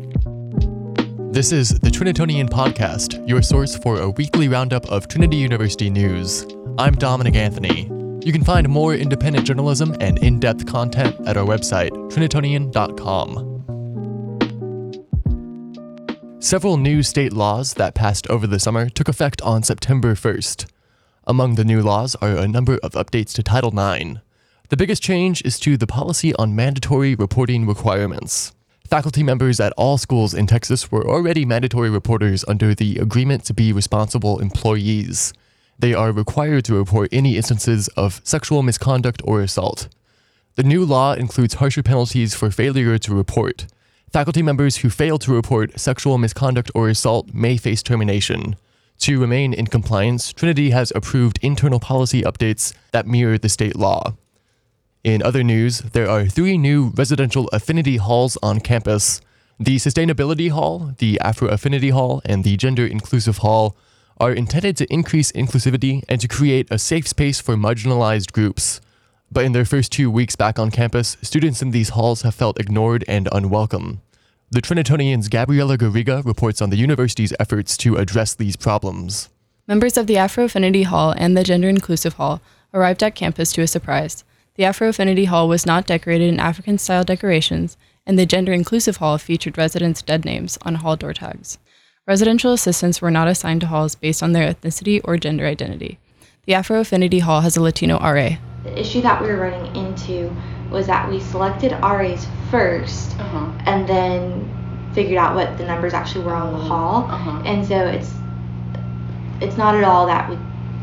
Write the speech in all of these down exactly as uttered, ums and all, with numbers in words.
This is the Trinitonian Podcast, your source for a weekly roundup of Trinity University news. I'm Dominic Anthony. You can find more independent journalism and in-depth content at our website, trinitonian dot com. Several new state laws that passed over the summer took effect on September first. Among the new laws are a number of updates to Title nine. The biggest change is to the policy on mandatory reporting requirements. Faculty members at all schools in Texas were already mandatory reporters under the Agreement to be Responsible Employees. They are required to report any instances of sexual misconduct or assault. The new law includes harsher penalties for failure to report. Faculty members who fail to report sexual misconduct or assault may face termination. To remain in compliance, Trinity has approved internal policy updates that mirror the state law. In other news, there are three new residential affinity halls on campus. The Sustainability Hall, the Afro-Affinity Hall, and the Gender Inclusive Hall are intended to increase inclusivity and to create a safe space for marginalized groups. But in their first two weeks back on campus, students in these halls have felt ignored and unwelcome. The Trinitonian's Gabriela Garriga reports on the university's efforts to address these problems. Members of the Afro-Affinity Hall and the Gender Inclusive Hall arrived at campus to a surprise. The Afro-Affinity Hall was not decorated in African-style decorations, and the Gender Inclusive Hall featured residents' dead names on hall door tags. Residential assistants were not assigned to halls based on their ethnicity or gender identity. The Afro-Affinity Hall has a Latino R A. The issue that we were running into was that we selected R As first, uh-huh. and then figured out what the numbers actually were on the hall. Uh-huh. And so it's it's not at all that we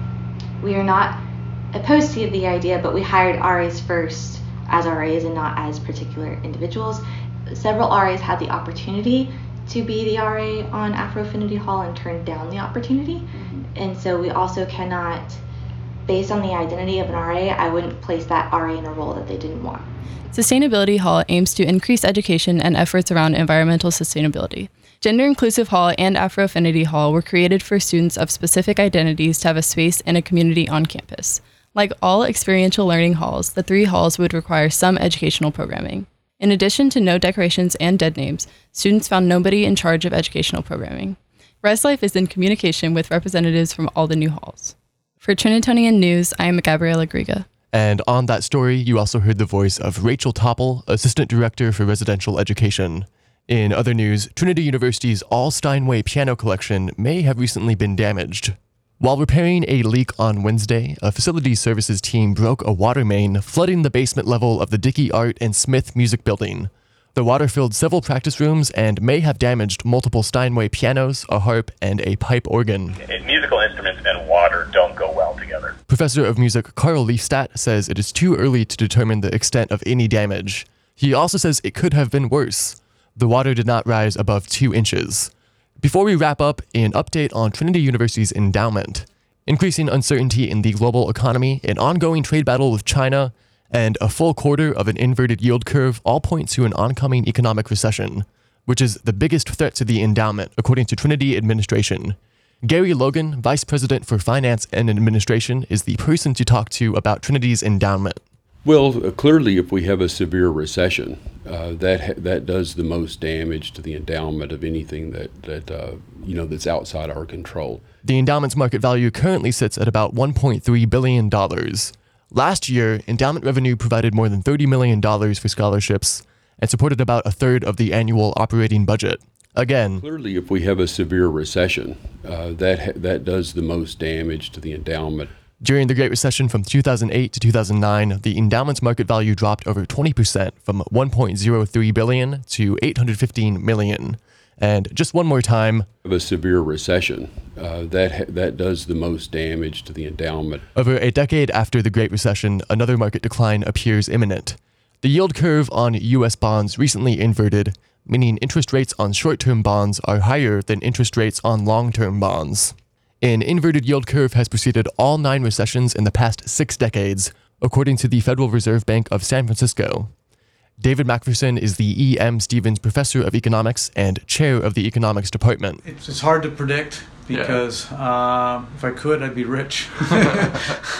we are not opposed to the idea, but we hired R As first as R As and not as particular individuals. Several R As had the opportunity to be the R A on Afro-Affinity Hall and turned down the opportunity. Mm-hmm. And so we also cannot, based on the identity of an R A, I wouldn't place that R A in a role that they didn't want. Sustainability Hall aims to increase education and efforts around environmental sustainability. Gender Inclusive Hall and Afro-Affinity Hall were created for students of specific identities to have a space and a community on campus. Like all experiential learning halls, the three halls would require some educational programming. In addition to no decorations and dead names, students found nobody in charge of educational programming. ResLife is in communication with representatives from all the new halls. For Trinitonian News, I am Gabriela Garriga. And on that story, you also heard the voice of Rachel Topple, Assistant Director for Residential Education. In other news, Trinity University's All Steinway piano collection may have recently been damaged. While repairing a leak on Wednesday, a facilities services team broke a water main, flooding the basement level of the Dickey Art and Smith Music Building. The water filled several practice rooms and may have damaged multiple Steinway pianos, a harp, and a pipe organ. Musical instruments and water don't go well together. Professor of Music Carl Leifstadt says it is too early to determine the extent of any damage. He also says it could have been worse. The water did not rise above two inches. Before we wrap up, an update on Trinity University's endowment. Increasing uncertainty in the global economy, an ongoing trade battle with China, and a full quarter of an inverted yield curve all point to an oncoming economic recession, which is the biggest threat to the endowment, according to Trinity administration. Gary Logan, Vice President for Finance and Administration, is the person to talk to about Trinity's endowment. Well, uh, clearly, if we have a severe recession, uh, that ha- that does the most damage to the endowment of anything that that uh, you know that's outside our control. The endowment's market value currently sits at about one point three billion dollars. Last year, endowment revenue provided more than thirty million dollars for scholarships and supported about a third of the annual operating budget. Again, clearly, if we have a severe recession, uh, that ha- that does the most damage to the endowment. During the Great Recession from two thousand eight to two thousand nine, the endowment's market value dropped over twenty percent from one point zero three billion dollars to eight hundred fifteen million dollars. And just one more time, of a severe recession, uh, that ha- that does the most damage to the endowment. Over a decade after the Great Recession, another market decline appears imminent. The yield curve on U S bonds recently inverted, meaning interest rates on short-term bonds are higher than interest rates on long-term bonds. An inverted yield curve has preceded all nine recessions in the past six decades, according to the Federal Reserve Bank of San Francisco. David McPherson is the E M. Stevens Professor of Economics and Chair of the Economics Department. It's, it's hard to predict because yeah. uh, if I could, I'd be rich.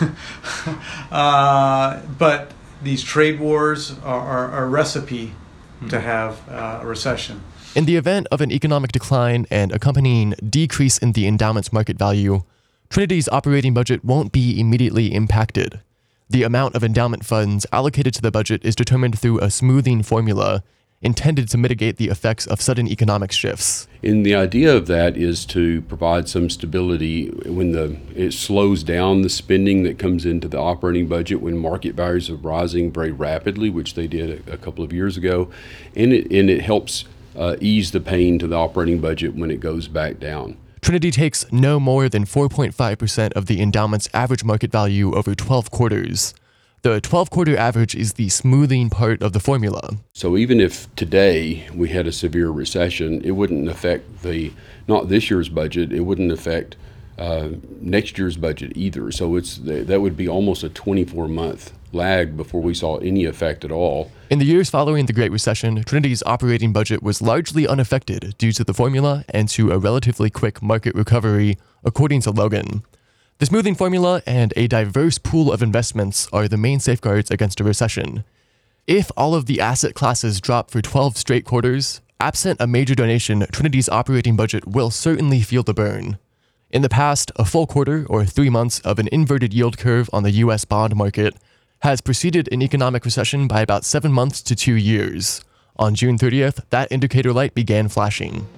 uh, but these trade wars are, are, are a recipe to have uh, a recession. In the event of an economic decline and accompanying decrease in the endowment's market value, Trinity's operating budget won't be immediately impacted. The amount of endowment funds allocated to the budget is determined through a smoothing formula intended to mitigate the effects of sudden economic shifts. And the idea of that is to provide some stability when the it slows down the spending that comes into the operating budget when market values are rising very rapidly, which they did a, a couple of years ago, and it and it helps uh, ease the pain to the operating budget when it goes back down. Trinity takes no more than four point five percent of the endowment's average market value over twelve quarters. The twelve-quarter average is the smoothing part of the formula. So even if today we had a severe recession, it wouldn't affect the, not this year's budget, it wouldn't affect uh, next year's budget either. So it's that would be almost a twenty-four month lag before we saw any effect at all. In the years following the Great Recession, Trinity's operating budget was largely unaffected due to the formula and to a relatively quick market recovery, according to Logan. The smoothing formula and a diverse pool of investments are the main safeguards against a recession. If all of the asset classes drop for twelve straight quarters, absent a major donation, Trinity's operating budget will certainly feel the burn. In the past, a full quarter or three months of an inverted yield curve on the U S bond market has preceded an economic recession by about seven months to two years. On June thirtieth, that indicator light began flashing.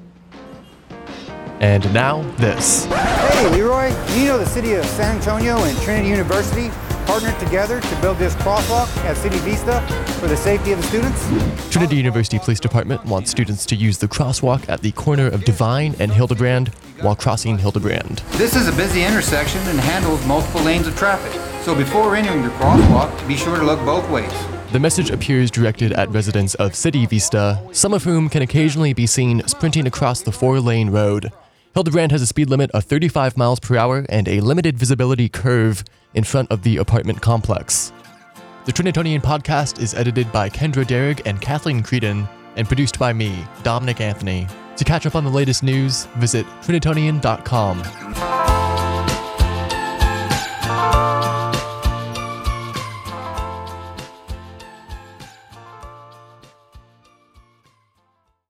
And now, this. Hey, Leroy, you know the city of San Antonio and Trinity University partnered together to build this crosswalk at City Vista for the safety of the students? Trinity University Police Department wants students to use the crosswalk at the corner of Divine and Hildebrand while crossing Hildebrand. This is a busy intersection and handles multiple lanes of traffic, so before entering your crosswalk, be sure to look both ways. The message appears directed at residents of City Vista, some of whom can occasionally be seen sprinting across the four-lane road. Hildebrand has a speed limit of thirty-five miles per hour and a limited visibility curve in front of the apartment complex. The Trinitonian podcast is edited by Kendra Derrig and Kathleen Creedon and produced by me, Dominic Anthony. To catch up on the latest news, visit Trinitonian dot com.